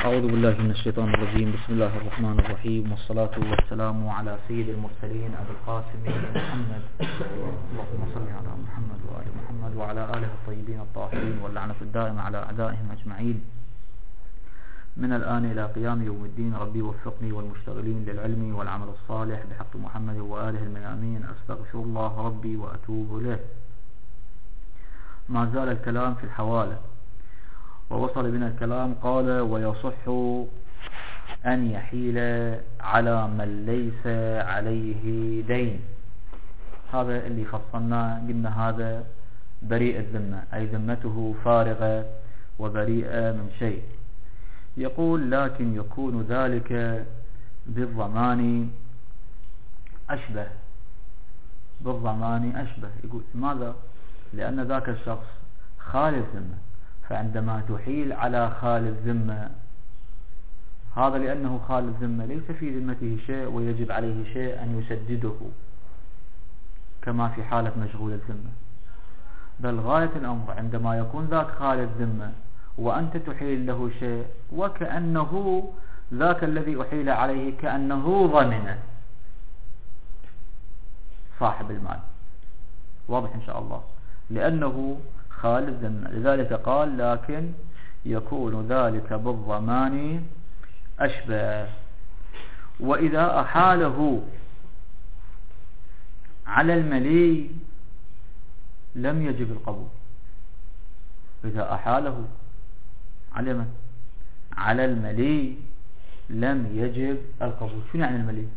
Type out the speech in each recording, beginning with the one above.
أعوذ بالله من الشيطان الرجيم. بسم الله الرحمن الرحيم، والصلاة والسلام على سيد المرسلين أبي القاسم محمد. اللهم صل على محمد وآل محمد وعلى آله الطيبين الطاهرين، واللعنة الدائمة على أعدائهم أجمعين من الآن إلى قيام يوم الدين. ربي وفقني والمشتغلين للعلم والعمل الصالح بحق محمد وآله الميامين. أستغفر الله ربي وأتوب إليه. ما زال الكلام في الحوالة، ووصل بنا الكلام قال: ويصح أن يحيل على من ليس عليه دين. هذا اللي فصلناه، قلنا هذا بريء الذمة، أي ذمته فارغة وبريئة من شيء. يقول: لكن يكون ذلك بالضمان أشبه. بالضمان أشبه. يقول ماذا؟ لأن ذاك الشخص خالي الذمة، فعندما تحيل على خالي الذمة، هذا لأنه خالي الذمة ليس في ذمته شيء ويجب عليه شيء أن يسدده كما في حالة مشغول الذمة، بل غاية الأمر عندما يكون ذاك خالي الذمة وأنت تحيل له شيء، وكأنه ذاك الذي أحيل عليه كأنه ضمن صاحب المال. واضح إن شاء الله، لأنه خالي الذمة. لذلك قال: لكن يكون ذلك بالضمان أشبه. وإذا أحاله على الملي لم يجب القبول. إذا أحاله على من؟ على الملي لم يجب القبول. شو يعني الملي؟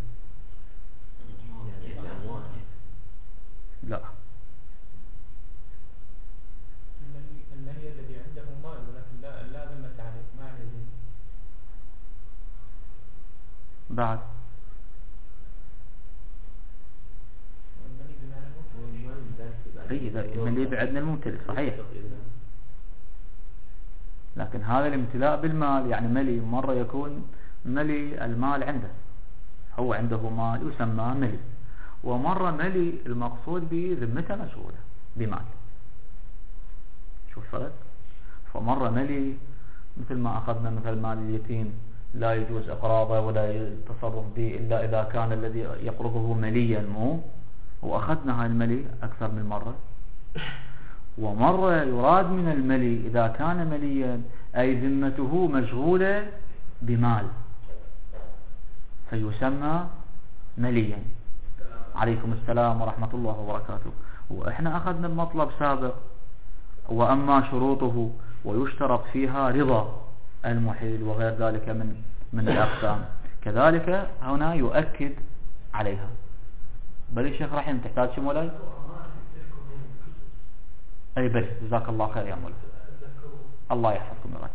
لا، الملي الذي عنده مال ولكن لا ذمة عليه، ما عليه بعد الملي بمعنى الملي بعدنا الممتلك صحيح، لكن هذا الامتلاء بالمال يعني ملي. مرة يكون ملي المال عنده، هو عنده مال يسمى ملي، ومرة ملي المقصود به ذمته مشغولة بمال. شوف الفرق؟ فمرة ملي مثل ما أخذنا مثل مال اليتيم لا يجوز إقراضه ولا التصرف به إلا إذا كان الذي يقرضه مليا مو، وأخذنا هاي الملي أكثر من مرة. ومرة يراد من الملي إذا كان مليا أي ذمته مشغولة بمال فيسمى مليا. عليكم السلام ورحمة الله وبركاته. وإحنا أخذنا المطلب سابق: وأما شروطه ويشترط فيها رضا المحيل وغير ذلك من الأقسام. كذلك هنا يؤكد عليها. بل الشيخ رحيم تحتاج شيء مولاي؟ أي بل، جزاك الله خير يا مولاي، الله يحفظكم يا رجل.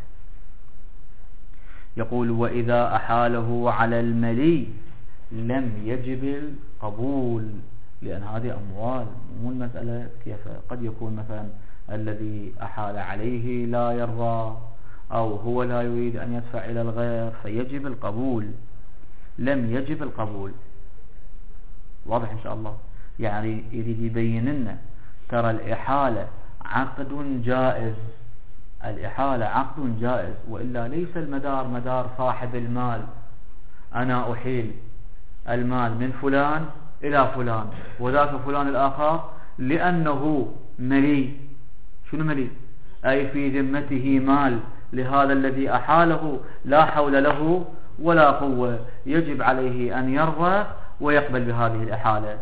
يقول: وإذا أحاله على الملي لم يجب القبول، لأن هذه أموال، مو المسألة كيف. قد يكون مثلا الذي أحال عليه لا يرضى أو هو لا يريد أن يدفع إلى الغير فيجب القبول. لم يجب القبول. واضح إن شاء الله؟ يعني يريد يبين لنا ترى الإحالة عقد جائز، الإحالة عقد جائز، وإلا ليس المدار مدار صاحب المال. أنا أحيل المال من فلان إلى فلان، وذاك فلان الآخر لأنه ملي. شنو ملي؟ أي في ذمته مال لهذا الذي أحاله، لا حول له ولا قوة، يجب عليه أن يرضى ويقبل بهذه الإحالة.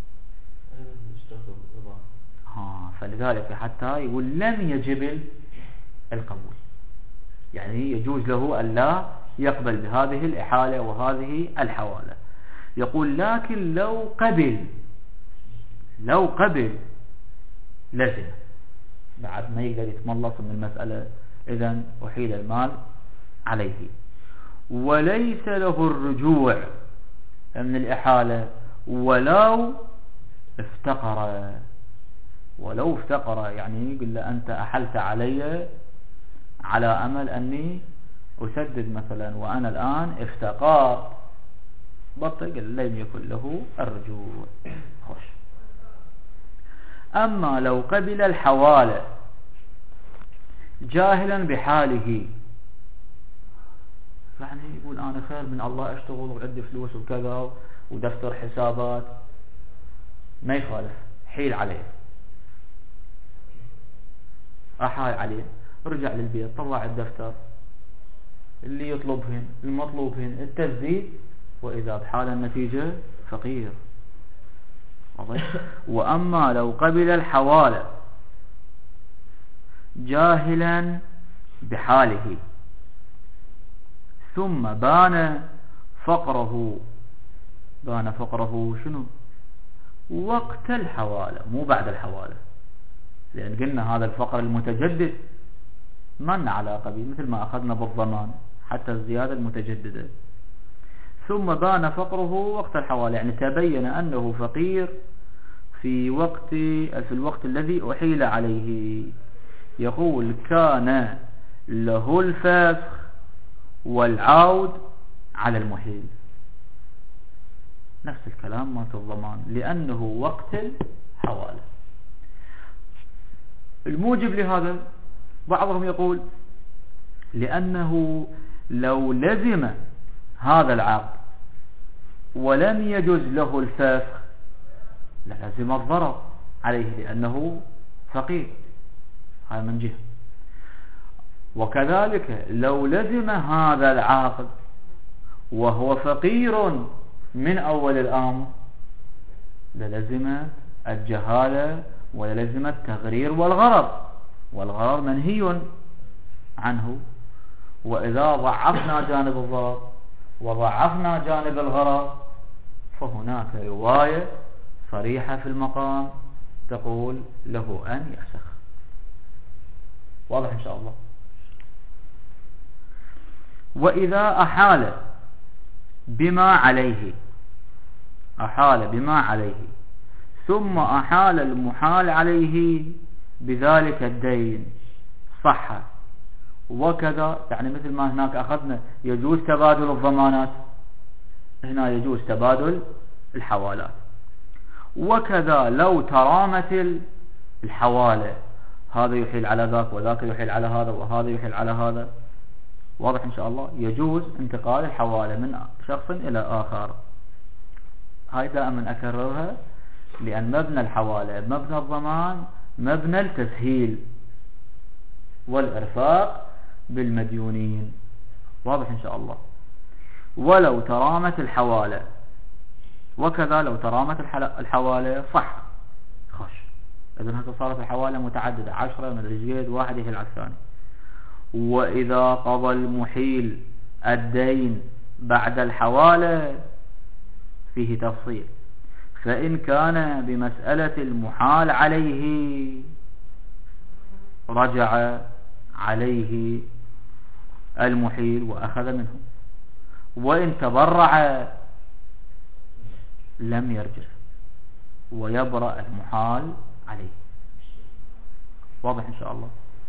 فلذلك حتى يقول لم يجب القبول، يعني يجوز له أن لا يقبل بهذه الإحالة وهذه الحوالة. يقول: لكن لو قبل لزم، بعد ما يقدر يتملص من المسألة. إذن أحيل المال عليه وليس له الرجوع من الإحالة ولو افتقر، يعني يقول له: أنت أحلت علي على أمل أني أسدد مثلا، وأنا الآن افتقرت، بطل، لم يكن له الرجوع. خوش. أما لو قبل الحوالة جاهلا بحاله، يعني يقول أنا خير من الله أشتغل وعندي فلوس وكذا ودفتر حسابات، ما يخالف، حيل عليه، أحال عليه، رجع للبيت طلع الدفتر اللي يطلبهن المطلوبهن التسديد، وإذا بحال النتيجة فقير. وأما لو قبل الحوالة جاهلا بحاله ثم بان فقره شنو؟ وقت الحوالة، مو بعد الحوالة، لأن قلنا هذا الفقر المتجدد ما لنا علاقة به، مثل ما أخذنا بالضمان حتى الزيادة المتجددة. ثم بان فقره وقت الحوالة، يعني تبين أنه فقير في الوقت الذي أحيل عليه. يقول كان له الفسخ والعود على المحيل، نفس الكلام ما في الضمان، لأنه وقت الحوالة. الموجب لهذا بعضهم يقول لأنه لو لزم هذا العقد ولم يجوز له الفسخ للزم الضرر عليه لأنه فقير، هذا من جهة. وكذلك لو لزم هذا العقد وهو فقير من أول الأمر للزم الجهالة وللزم التغرير والغرر منهي عنه. وإذا ضعفنا جانب الضرر وضعفنا جانب الغرر فهناك رواية صريحة في المقام تقول له أن يفسخ. واضح إن شاء الله. وإذا أحال بما عليه ثم أحال المحال عليه بذلك الدين صح. وكذا يعني مثل ما هناك أخذنا يجوز تبادل الضمانات، هنا يجوز تبادل الحوالات. وكذا لو ترامت الحوالة، هذا يحيل على ذاك وذاك يحيل على هذا وهذا يحيل على هذا، واضح إن شاء الله، يجوز انتقال الحوالة من شخص إلى آخر. هاي دائما أكررها، لأن مبنى الحوالة مبنى الضمان مبنى التسهيل والإرفاق بالمديونين، واضح إن شاء الله. ولو ترامت الحوالة، وكذا لو ترامت الحوالة صح خش. إذن هذا صارت الحوالة متعددة 10 من الجيد، واحد يحيل على الثاني. وإذا قضى المحيل الدين بعد الحوالة فيه تفصيل، فإن كان بمسألة المحال عليه رجع عليه المحيل وأخذ منه، وإن تبرع لم يرجع ويبرأ المحال عليه. واضح إن شاء الله.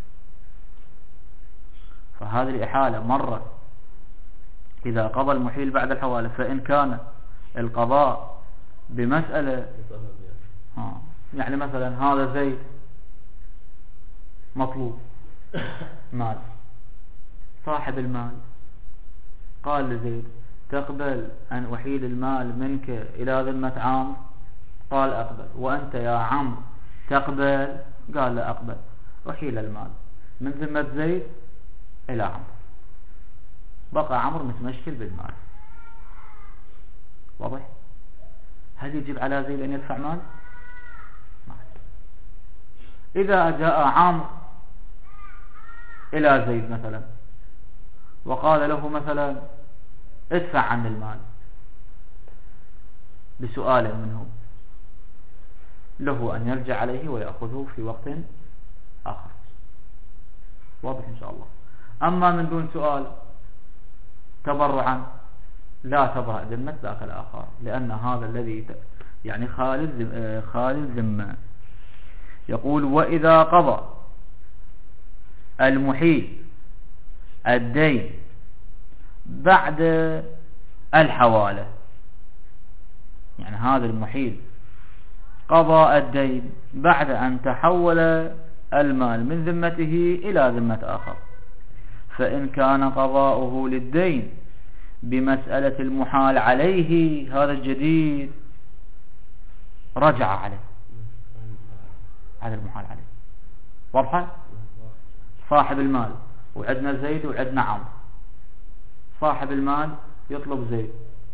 فهذه الإحالة مرة إذا قضى المحيل بعد الحوالة، فإن كان القضاء بمسألة يعني مثلا هذا زيد مطلوب مال، صاحب المال قال لزيد تقبل أن أحيل المال منك إلى ذمة عمرو؟ قال أقبل. وأنت يا عمرو تقبل؟ قال لا أقبل. أحيل المال من ذمة زيد إلى عمرو، بقى عمرو متمشكل بالمال. واضح؟ هل يجب على زيد أن يدفع مال؟ إذا جاء عمرو إلى زيد مثلا وقال له مثلا ادفع عن المال بسؤال منه، له أن يرجع عليه ويأخذه في وقت آخر. واضح إن شاء الله. أما من دون سؤال تبرعا لا تبرأ ذمة ذاك الآخر، لأن هذا الذي يعني خالي الذمة. يقول وإذا قضى المحيل الدين بعد الحوالة، يعني هذا المحيل قضى الدين بعد أن تحول المال من ذمته إلى ذمة آخر، فإن كان قضاؤه للدين بمسألة المحال عليه هذا الجديد رجع عليه هذا المحال عليه. واضحة؟ صاحب المال وعندنا زيد وعندنا عمرو. صاحب المال يطلب زيد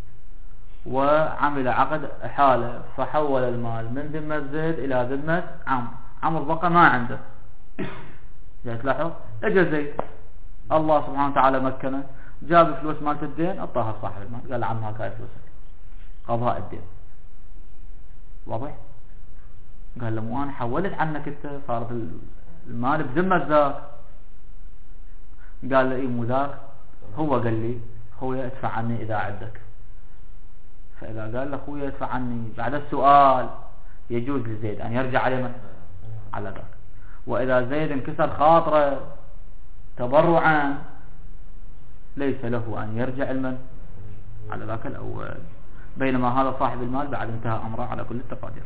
وعمل عقد حالة فحول المال من ذمة زيد إلى ذمة عمرو. عمرو بقى ما عنده. جاي تلاحظ اجى زيد الله سبحانه وتعالى مكنه جاب فلوس مالت الدين اعطاها صاحب المال قال عم هاك هاي فلوسك قضاء الدين. واضح؟ قال له مو انا حولت عنك انت صارت المال بذمة ذاك. قال له اي مو ذاك هو قال لي خويا ادفع عني اذا عندك. فاذا قال له خويا ادفع عني بعد السؤال يجوز لزيد ان يرجع عليه من على ذاك. واذا زيد انكسر خاطره تبرعا ليس له ان يرجع المن على ذاك الاول. بينما هذا صاحب المال بعد انتهى امره على كل التقادير.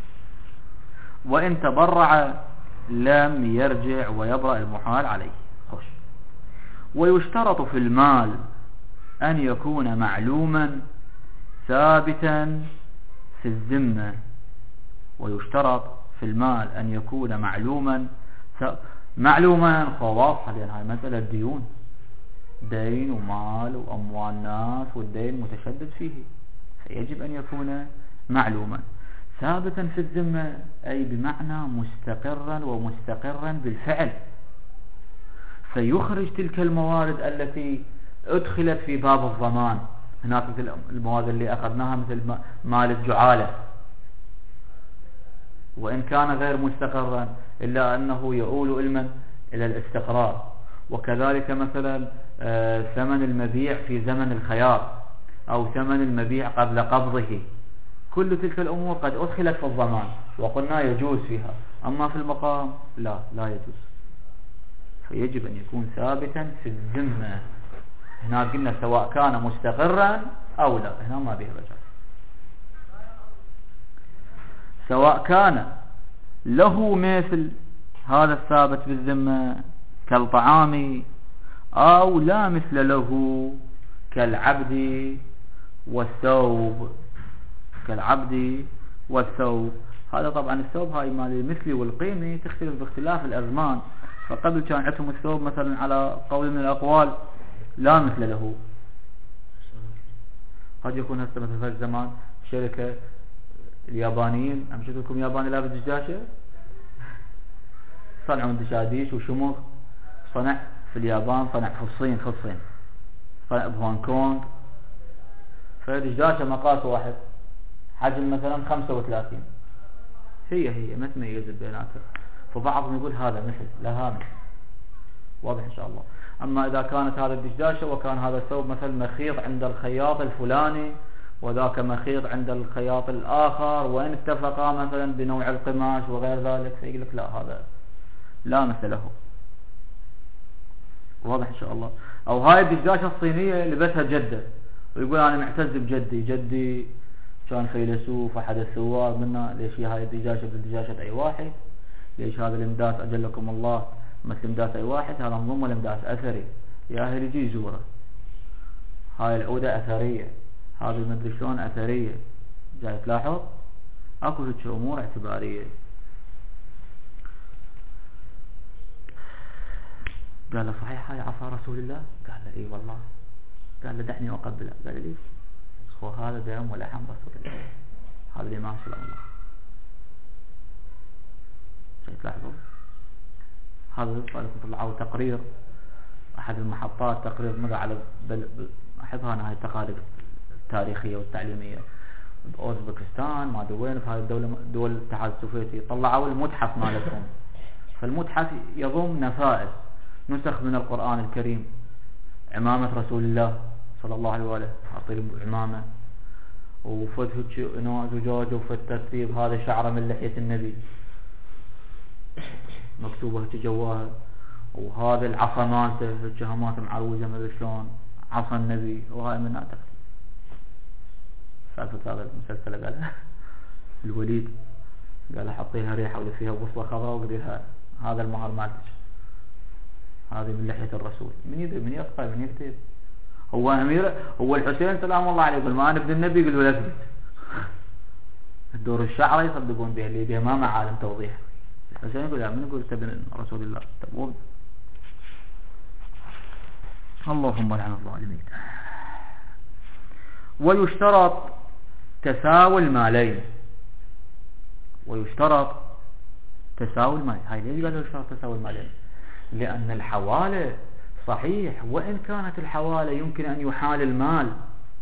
وان تبرع لم يرجع ويبرأ المحال عليه. خوش. ويشترط في المال ان يكون معلوما ثابتا في الذمة. ويشترط في المال ان يكون معلوما خواصة لان هاي مسألة ديون دين ومال واموال ناس والدين متشدد فيه فيجب ان يكون معلوما ثابتا في الذمة اي بمعنى مستقرا ومستقرا بالفعل فيخرج تلك الموارد التي ادخلت في باب الضمان. هناك مثل المواد اللي اخذناها مثل مال الجعالة وان كان غير مستقرا الا انه يؤول الى الاستقرار. وكذلك مثلا ثمن المبيع في زمن الخيار او ثمن المبيع قبل قبضه كل تلك الامور قد ادخلت في الضمان وقلنا يجوز فيها. اما في المقام لا يجوز. فيجب ان يكون ثابتا في الذمة. هنا قلنا سواء كان مستقرا او لا هنا ما به رجع. سواء كان له مثل هذا الثابت بالذمة كالطعام او لا مثل له كالعبد والثوب. كالعبد والثوب هذا طبعا الثوب هاي مال المثل والقيمة تختلف باختلاف الازمان. فقبل كان عندهم الثوب مثلا على قول من الاقوال لا مثل له. قد يكون هسه مثلا في الزمان شركة اليابانيين امشيت لكم ياباني لابس دشداشة صنعوا دشاديش وشموخ صنع في اليابان صنع في الصين صنع بهونغ كونغ. فدشداشة مقاس واحد حجم مثلا 35 هي ما تميز بيناتها. فبعضهم يقول هذا مثل لها مثل. واضح ان شاء الله. اما اذا كانت هذا الدشداشة وكان هذا الثوب مثلا مخيط عند الخياط الفلاني وذاك مخيط عند الخياط الاخر وان اتفقا مثلا بنوع القماش وغير ذلك فيقول لك لا هذا لا مثل له. واضح ان شاء الله. او هاي الدشداشة الصينية لبسها جدة ويقول انا معتز بجدي جدي كان فيلسوف احد الثوار منا. ليش هاي الدشداشة بدشداشة اي واحد؟ ليش هذا الامداس اجلكم الله مثل امداس اي واحد؟ هذا نظم الامداس اثري يا اهل يجي يزوره. هاي العودة اثرية هذا المدري شلون اثرية. جاي تلاحظ اكو هيك امور اعتبارية. قال له صحيح هاي عصا رسول الله؟ قال له اي والله. قال له دعني اقبله. قال له ليش؟ هو هذا دم ولحم رسول الله هذا الامام صلى الله عليه وسلم. جاي تلاحظوا هذا طلعوا تقرير احد المحطات تقرير مر على احبها انا هاي التقارير التاريخية والتعليمية بأوزبكستان ما ادري وين في هذه الدولة دول الاتحاد السوفيتي. طلعوا المتحف مالتهم. فالمتحف يضم نفائس نسخ من القرآن الكريم عمامة رسول الله صلى الله عليه وآله أعطي عمامة وفتح انواع زجاج وفت ترتيب هذا شعره من لحية النبي مكتوبة جواها وهذا العصا مالته الجهمات معروجة ما شلون عصا النبي وهاي من أعتقد سالفة هذا المسلسل قالها الوليد قال حطيها ريحة ولا فيها بصلة خضراء وقديها هذا المهر مالتك هذه من لحية الرسول. من يقرأ من يكتب هو أمير، هو الحسين سلام الله عليه يقول ما أنا ابن النبي، يقول ولا أثبت. الدور الشعر يصدقون به اللي به ما معالم توضيح. الحسين يقول لا، من يقول ابن رسول الله؟ تقول اللهم لعن الظالمين. ويشترط تساوي المالين. ويشترط تساوي المالين. هاي ليش قالوا يشترط تساوي المالين؟ لأن الحوالة صحيح، وإن كانت الحوالة يمكن أن يحال المال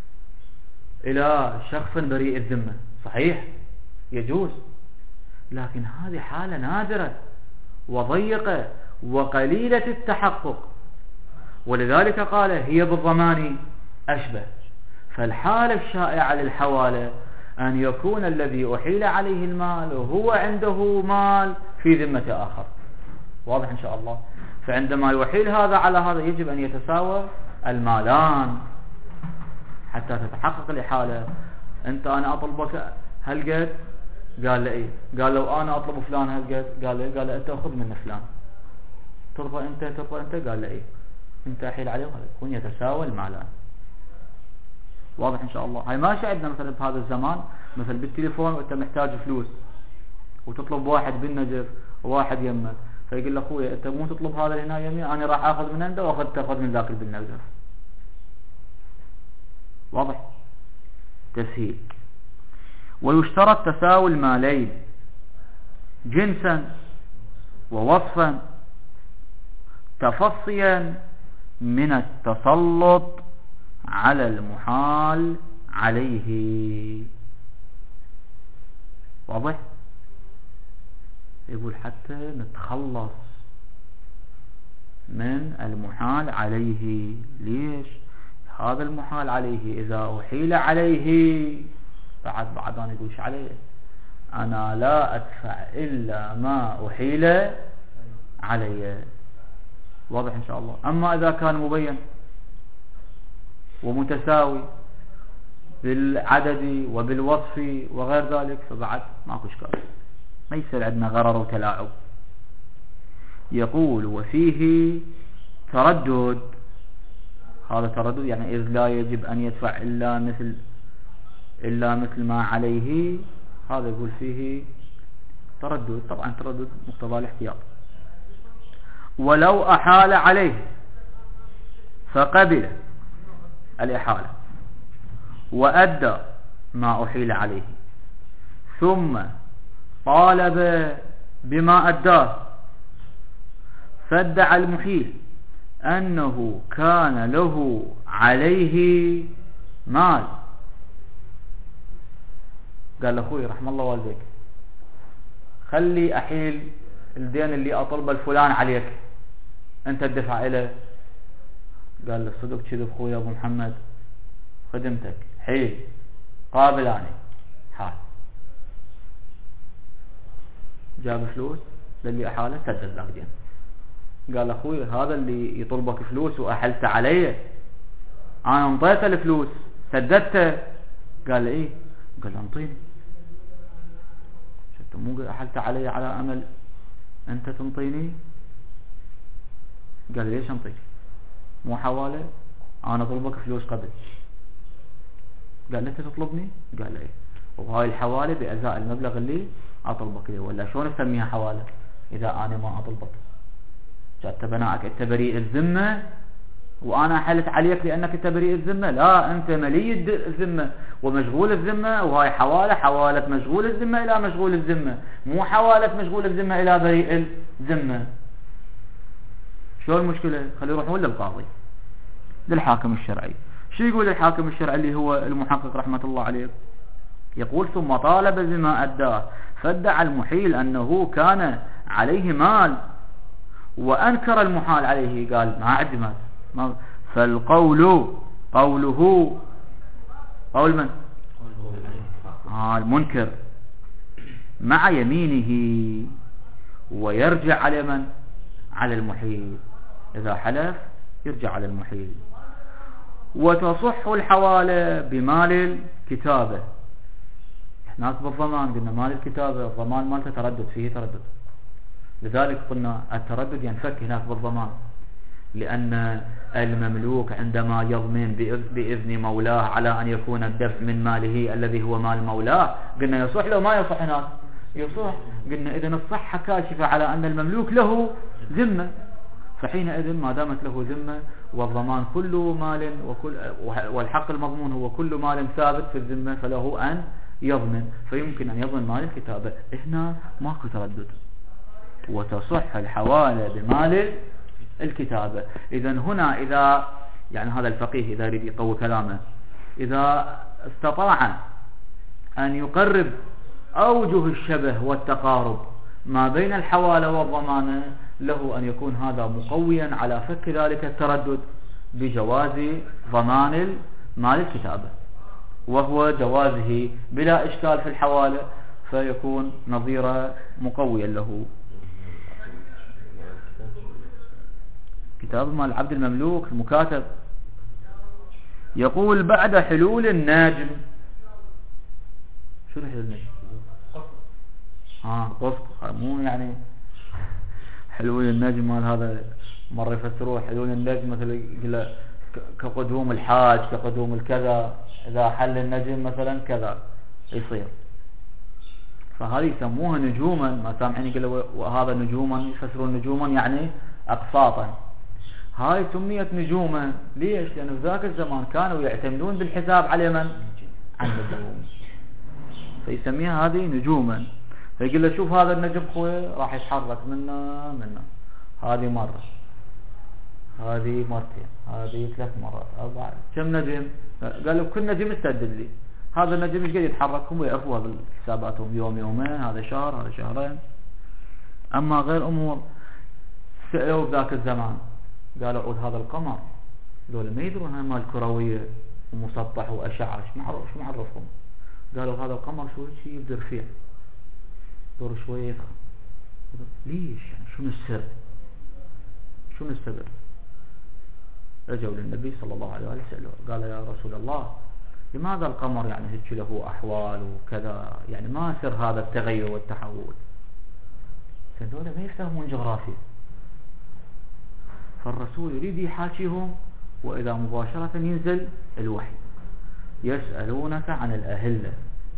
إلى شخص بريء الذمة، صحيح يجوز، لكن هذه حالة نادرة وضيقة وقليلة التحقق، ولذلك قال هي بالضمان أشبه. فالحالة الشائعة للحوالة أن يكون الذي أحيل عليه المال وهو عنده مال في ذمة آخر. واضح إن شاء الله؟ فعندما يحيل هذا على هذا يجب أن يتساوى المالان حتى تتحقق الإحالة. أنا أطلبك هالقد، قال له إيه؟ قال لو أنا أطلب فلان هالقد، قال له أنت أخذ من فلان، ترضى أنت قال له إيه؟ أنت أحيل عليه، وهذا يكون يتساوى المالان. واضح إن شاء الله؟ هاي ما شاهدنا مثلا بهذا الزمان، مثلا بالتليفون وأنت محتاج فلوس وتطلب واحد بالنجف وواحد يمك، فيقول له أخوي أنت مو تطلب هذا هنا يمين، أنا راح أخذ من عنده تأخذ من ذاك بالنجف. واضح؟ تسهيل. ويشترط تساوي المالين جنسا ووصفا تفصيا من التسلط على المحال عليه. واضح؟ يقول حتى نتخلص من المحال عليه. ليش؟ هذا المحال عليه إذا أحيل عليه بعد أنا يقولش عليه، أنا لا أدفع إلا ما أحيل علي. واضح إن شاء الله؟ أما إذا كان مبين ومتساوي بالعدد وبالوصف وغير ذلك فبعد ماكو إشكال، ما يصير عندنا غرر وتلاعب. يقول وفيه تردد. هذا تردد يعني إذ لا يجب أن يدفع إلا مثل ما عليه، هذا يقول فيه تردد. طبعا تردد مقتضى الاحتياط. ولو أحال عليه فقبل الإحالة وأدى ما أحيل عليه ثم طالب بما أداه فادعى المحيل أنه كان له عليه مال، قال له أخوي رحم الله والديك خلي أحيل الدين اللي أطلب الفلان عليك، أنت الدفع إله. قال له صدق كذب أخوي أبو محمد، خدمتك حيل قابلاني حال. جاب فلوس للي أحاله سدد ذاك دين. قال أخوي هذا اللي يطلبك فلوس وأحلت عليه أنا انطيته الفلوس سددته. قال له إيه؟ قال له انطيني، شفت مو أحلت علي على أمل أنت تنطيني؟ قال ليش انطيك؟ مو حوالة، أنا أطلبك فلوس قبل. قال له أنت تطلبني؟ قال له إيه؟ وهاي الحوالة بأزاء المبلغ اللي أطلبك له، ولا شلون نسميها حوالة إذا أنا ما أطلبك؟ جاءت بناءك أنت بريء الذمة وأنا حلت عليك لأنك أنت بريء الذمة؟ لا، أنت ملي الذمة ومشغول الذمة، وهاي حوالة مشغول الذمة إلى مشغول الذمة، مو حوالة مشغول الذمة إلى بريء الذمة. شو المشكلة؟ خلي يروحون للقاضي للحاكم الشرعي. شو يقول الحاكم الشرعي اللي هو المحقق رحمة الله عليه؟ يقول ثم طالب بما أداه فادعى المحيل أنه كان عليه مال وأنكر المحال عليه، قال ما عندي مال. فالقول قوله قول من؟ المنكر مع يمينه، ويرجع على من؟ على المحيل. إذا حلف يرجع على المحيل. وتصح الحوالة بمال الكتابة. هناك بالضمان قلنا مال الكتابة الضمان مالته تردد، فيه تردد، لذلك قلنا التردد ينفك هناك بالضمان. لأن المملوك عندما يضمن بإذن مولاه على أن يكون الدفع من ماله الذي هو مال مولاه، قلنا يصح لو ما يصح هناك يصح. قلنا إذن الصحة كاشفة على أن المملوك له ذمة، فحينئذ ما دامت له ذمة والضمان كل مال والحق المضمون هو كل مال ثابت في الذمة فله أن يضمن، فيمكن أن يضمن مال الكتابة. هنا ماكو تردد، وتصح الحوالة بمال الكتابة. إذن هنا إذا يعني هذا الفقيه إذا يريد يقوي كلامه، إذا استطاع أن يقرب أوجه الشبه والتقارب ما بين الحوالة والضمانة، له أن يكون هذا مقويا على فك ذلك التردد بجواز ضمان مال الكتابة، وهو جوازه بلا إشكال في الحوالة، فيكون نظيرا مقويا له. كتاب مال العبد المملوك المكاتب يقول بعد حلول الناجم. شو حلول الناجم؟ قسط، مو يعني حلول النجم مال هذا مرة يفسروه حلول النجم مثلا يقول كقدوم الحاج كقدوم الكذا، إذا حل النجم مثلا كذا يصير، فهذه يسموها نجوما. ما سامحين يقول وهذا نجوما، يفسرون نجوما يعني أقساطا. هاي سميت نجوما ليش؟ لأنه في ذاك الزمان كانوا يعتمدون بالحساب على من؟ على النجوم، فيسميها هذه نجوما. فيقول له شوف هذا النجم خوي راح يتحرك منا هذه مرة، هذه مرتين، هذه 3 مرات، 4، كم نجم؟ قال له كل نجم استدل لي هذا النجم ايش قاعد يتحرك، هم يعرفوها بالحساباتهم، يوم يومين، هذا شهر، هذا شهرين. اما غير امور سألوا بذاك الزمان قالوا عود هذا القمر، قالوا ما يدرون هاي مال كروية ومسطح وأشعة، شو معرفهم؟ قالوا هذا القمر شو شيء يبدأ رفيع دور شوية يدخل، ليش يعني شنو السر؟ شنو السبب؟ رجعوا للنبي صلى الله عليه وسلم قال يا رسول الله لماذا القمر يعني هيك له أحوال وكذا، يعني ما سر هذا التغير والتحول؟ هذول ما يفهمون جغرافيا، فالرسول يريد يحاكيهم، وإذا مباشرة ينزل الوحي يسألونك عن الأهلة،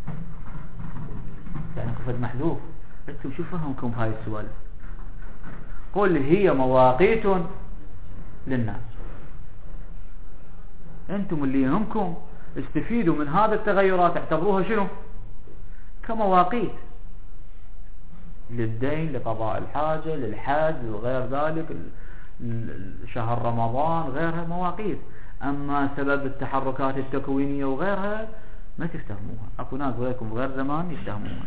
يعني كفد محذوف. انتم شو فهمكم هاي السؤال؟ قل هي مواقيت للناس، انتم اللي يهمكم استفيدوا من هذا التغيرات، اعتبروها شنو؟ كمواقيت للدين، لقضاء الحاجة، للحج وغير ذلك، شهر رمضان، غيرها مواقيت. اما سبب التحركات التكوينية وغيرها ما تفتهموها، اكو ناس غيركم غير زمان يفتهموها.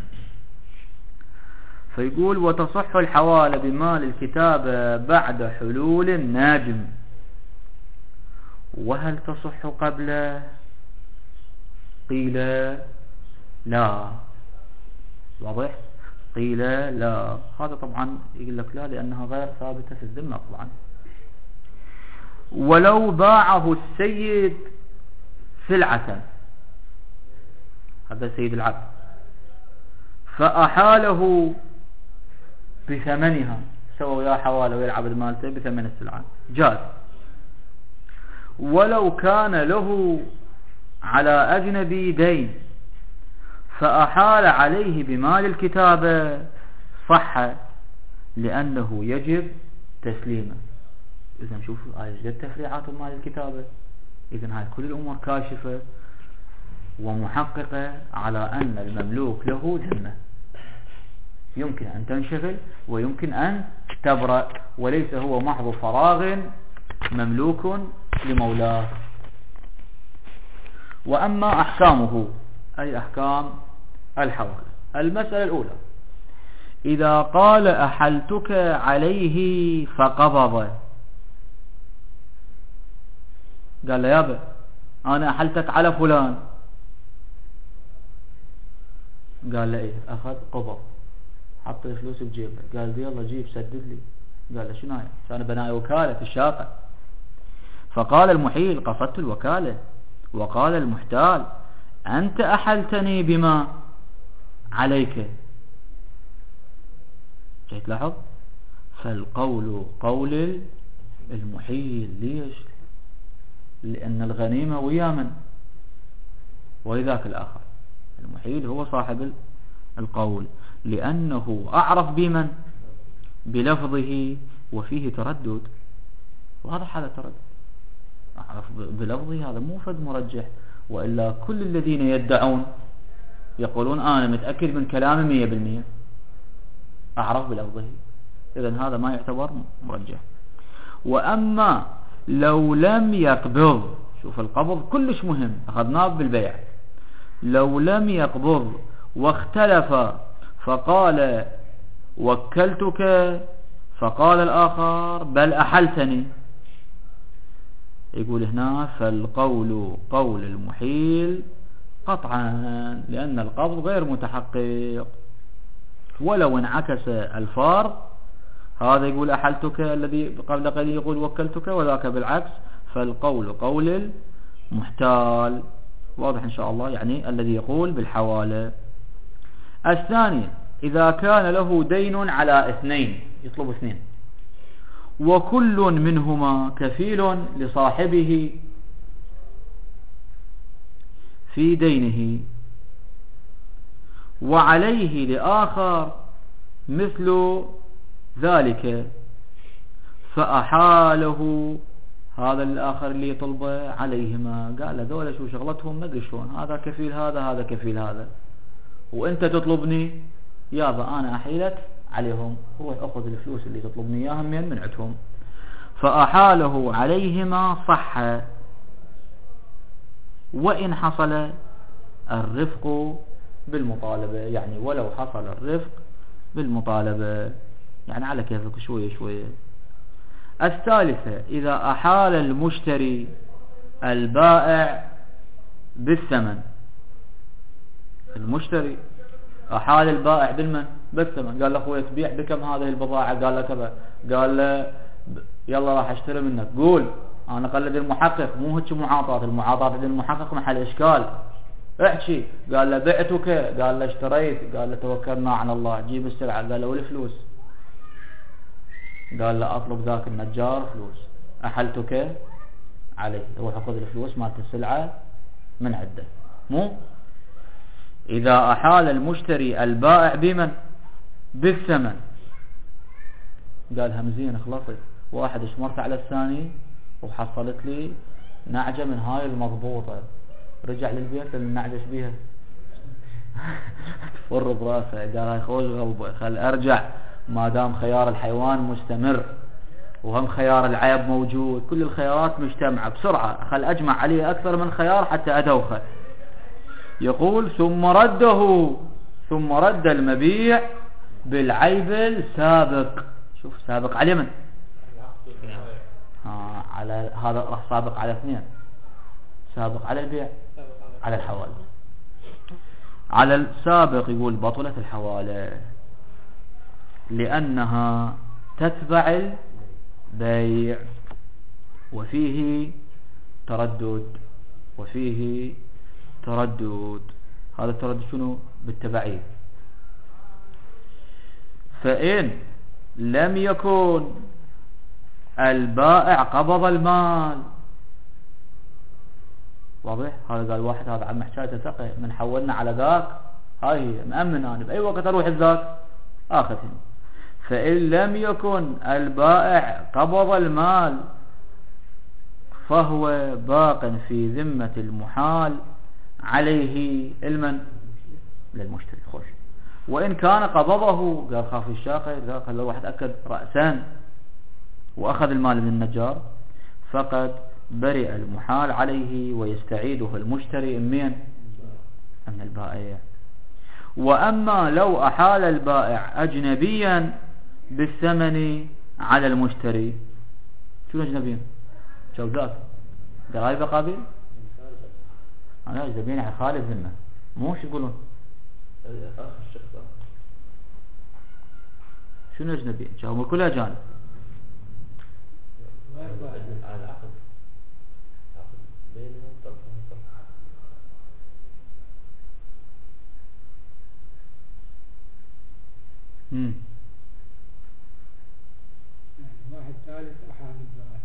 فيقول وتصح الحوالة بمال الكتابة بعد حلول الناجم. وهل تصح قبله؟ قيل لا. واضح؟ قيل لا. هذا طبعا يقول لك لا لأنها غير ثابتة في الذمة طبعا. ولو باعه السيد سلعة، هذا سيد العبد، فأحاله بثمنها، سوى ويا حواله ويا العبد مالته بثمن السلعة، جاز. ولو كان له على أجنبي دين فأحال عليه بمال الكتابة صح، لأنه يجب تسليمه. إذن شوفوا آية جد تفريعات مال الكتابة. إذن هاي كل الأمور كاشفة ومحققة على أن المملوك له ذمة، يمكن أن تنشغل ويمكن أن تبرأ، وليس هو محض فراغ مملوك لمولاه. وأما أحكامه أي أحكام الحوالة. المسألة الأولى: إذا قال أحلتك عليه فقبض، قال له يابا أنا أحلتك على فلان، قال له إيه، أخذ قبض، حط الفلوس بجيبه، قال يلا جيب سدد لي، قال له شنو هاي؟ أنا بناء وكالة الشاقة. فقال المحيل قصدت الوكالة، وقال المحتال أنت أحلتني بما عليك. جيت لاحظ؟ فالقول قول المحيل. ليش؟ لأن الغنيمة ويا من؟ وذاك الآخر. المحيل هو صاحب القول، لأنه أعرف بمن؟ بلفظه، وفيه تردد، وهذا حالة تردد. أعرف بلفظه هذا مو فد مرجح، وإلا كل الذين يدعون يقولون أنا متأكد من كلامي 100%، أعرف بلفظه، إذن هذا ما يعتبر مرجح. وأما لو لم يقبض، شوف القبض كلش مهم، أخذناه بالبيع. لو لم يقبض واختلف فقال وكلتك، فقال الآخر بل أحلتني، يقول هنا فالقول قول المحيل قطعا، لأن القبض غير متحقق. ولو انعكس الفار، هذا يقول أحلتك الذي قبل قليل يقول وكلتك، وذاك بالعكس، فالقول قول المحتال. واضح إن شاء الله؟ يعني الذي يقول بالحوالة. الثاني إذا كان له دين على اثنين، يطلب اثنين، وكل منهما كفيل لصاحبه في دينه، وعليه لآخر مثل ذلك، فأحاله هذا الآخر اللي يطلبه عليهما، قال له ذولا شو شغلتهم ما ادري شلون، هذا كفيل هذا، هذا كفيل هذا، وانت تطلبني يابا انا احيلك عليهم، روح اخذ الفلوس اللي تطلبني اياهم من عندهم. فأحاله عليهما صح، وإن حصل الرفق بالمطالبة، يعني ولو حصل الرفق بالمطالبة، يعني على كيفك شوية شوية. الثالثة إذا أحال المشتري البائع بالثمن، المشتري أحال البائع بالمن؟ بالثمن، قال له أخوي تبيع بكم هذه البضاعة؟ قال له كذا، قال له يلا راح اشتري منك، قول أنا قلد المحقق، مو هيك معاطاة، المعاطاة عند المحقق محل إشكال، احكي. قال له بعتك، قال له اشتريت، قال له توكلنا على الله، جيب السلعة، قال له والفلوس؟ قال له اطلب ذاك النجار فلوس، احلتك عليه، روح اخذ الفلوس مالت السلعة من عنده. مو إذا أحال المشتري البائع بمن؟ بالثمن، قال همزين خلصت، واحد اشمرت على الثاني وحصلت لي نعجة من هاي المضبوطة، رجع للبيت النعجة بيها تفر براسه، قال هاي خوش غلبة، خل ارجع، ما دام خيار الحيوان مستمر وهم خيار العيب موجود، كل الخيارات مجتمعة، بسرعة خل اجمع عليه اكثر من خيار حتى ادوخه. يقول ثم رد المبيع بالعيب السابق. شوف سابق على من؟ على هذا راح سابق على اثنين، سابق على البيع، على الحوالة. على السابق يقول بطلت الحوالة لأنها تتبع البيع، وفيه تردد، هذا التردد شنو؟ بالتبعية. فإن لم يكن البائع قبض المال، واضح؟ هذا قال واحد هذا عم حكايته ثقة، من حولنا على ذاك هاي هي مأمن، أنا بأي وقت أروح الذاك آخذهم. فإن لم يكن البائع قبض المال فهو باق في ذمة المحال عليه المن؟ للمشتري. خوش. وإن كان قبضه، قال خاف الشاقي، قال خلى واحد أكد رأسان وأخذ المال من النجار، فقد برئ المحال عليه ويستعيده المشتري من البائع. وأما لو أحال البائع أجنبيا بالثمن على المشتري، شو أجنبيا؟ جودات قرايب قابل، أنا أجنبيين على خالد ذمة، مو شو يقولون آخر شخص شنو أجنبيين؟ هم كلها أجانب على العقد، عقد بينهم طرفهم طرف. واحد ثالث أحال البائع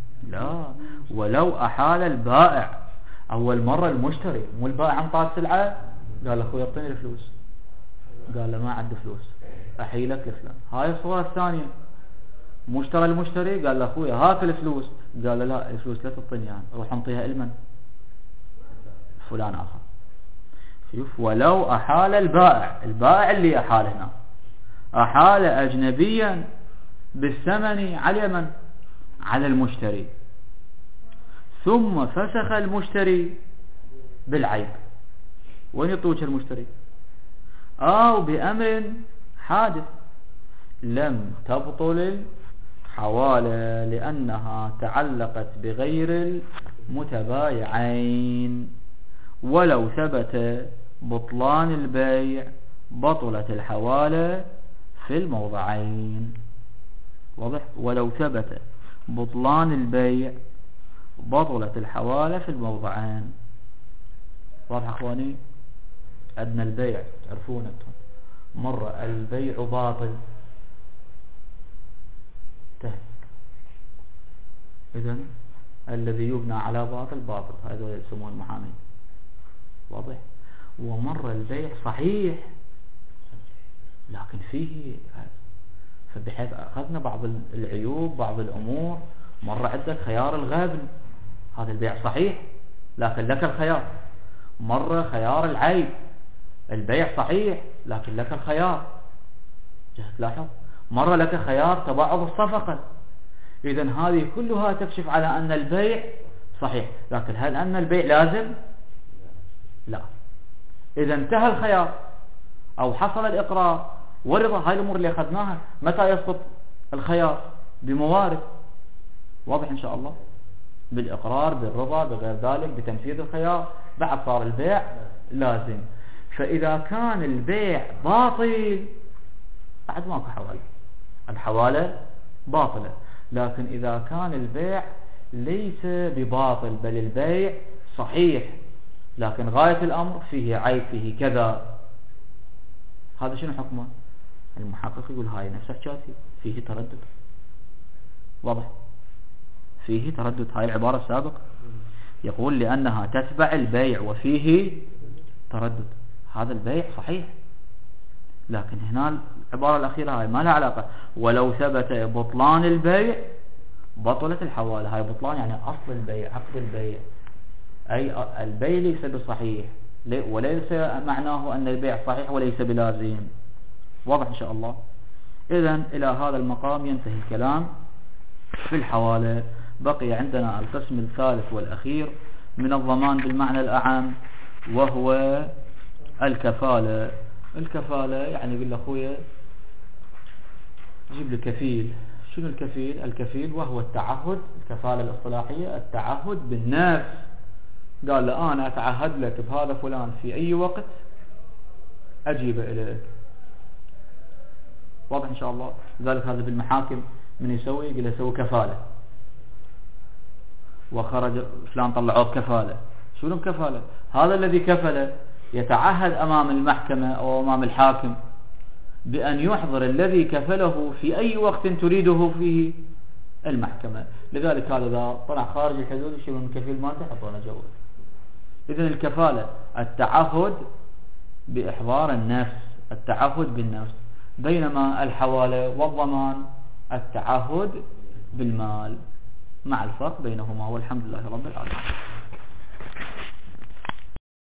ولو أحال البائع. أول مرة المشتري مو البائع انطاه السلعة قال أخوي اعطيني الفلوس، قال له ما عندي فلوس أحيلك لفلان. هاي الصورة الثانية، مشترى المشتري قال له أخوي هات الفلوس، قال له لا الفلوس لا تعطيني يعني، روح انطيها لمن؟ فلان آخر. شوف، ولو أحال البائع اللي أحال هنا أحال أجنبيا بالثمن على من؟ على المشتري، ثم فسخ المشتري بالعيب. وين يطوج المشتري؟ أو بأمر حادث لم تبطل الحوالة لأنها تعلقت بغير المتبايعين. ولو ثبت بطلان البيع بطلت الحوالة في الموضعين. واضح؟ ولو ثبت بطلان البيع بطلت الحوالة في الموضعين. واضح أخواني؟ عندنا البيع تعرفون أنتم مرة البيع باطل إذن الذي يبنى على باطل باطل، هذا يسمون المحامين. واضح؟ ومرة البيع صحيح لكن فيه، فبحيث أخذنا بعض العيوب بعض الأمور. مرة عندك خيار الغابن، هذا البيع صحيح لكن لك الخيار. مرة خيار العيب، البيع صحيح لكن لك الخيار. جهة لاحظ، مرة لك خيار تباعد الصفقة. إذن هذه كلها تكشف على أن البيع صحيح، لكن هل أن البيع لازم؟ لا. إذا انتهى الخيار أو حصل الإقرار والرضا، هاي الأمور اللي أخذناها، متى يسقط الخيار؟ بموارد. واضح إن شاء الله؟ بالإقرار، بالرضا، بغير ذلك، بتنفيذ الخيار، بعد صار البيع لازم. فإذا كان البيع باطل بعد ماكو حوالة، الحوالة باطلة. لكن إذا كان البيع ليس بباطل بل البيع صحيح لكن غاية الأمر فيه عيب فيه كذا، هذا شنو حكمه؟ المحقق يقول هاي نفس حكايتي فيه تردد. واضح؟ فيه تردد. هاي العبارة السابقة يقول لأنها تتبع البيع وفيه تردد. هذا البيع صحيح لكن هنا العبارة الأخيرة هاي ما لها علاقة. ولو ثبت بطلان البيع بطلت الحوالة. هاي بطلان يعني أصل البيع، عقد البيع، أي البيع ليس بصحيح، وليس معناه أن البيع صحيح وليس بلازم. واضح إن شاء الله؟ إذن إلى هذا المقام ينتهي الكلام في الحوالة. بقي عندنا القسم الثالث والأخير من الضمان بالمعنى الأعم وهو الكفالة. الكفالة يعني يقول أخويا جيب لي كفيل. شنو الكفيل؟ الكفيل وهو التعهد، الكفالة الاصطلاحية التعهد بالنفس. قال له أنا أتعهد لك بهذا فلان في أي وقت أجيب إليك. واضح إن شاء الله؟ ذلك هذا بالمحاكم من يسوي؟ يقول يسوي كفالة، وخرج فلان طلعوه بكفالة. شنو بكفالة؟ هذا الذي كفله يتعهد أمام المحكمة أو أمام الحاكم بأن يحضر الذي كفله في أي وقت تريده فيه المحكمة. لذلك هذا إذا طلع خارج الحدود يشيلون الكفيل ما تحطونه جوا. إذن الكفالة التعهد بإحضار النفس، التعهد بالنفس، بينما الحوالة والضمان التعهد بالمال، مع الفرق بينهما. والحمد لله رب العالمين.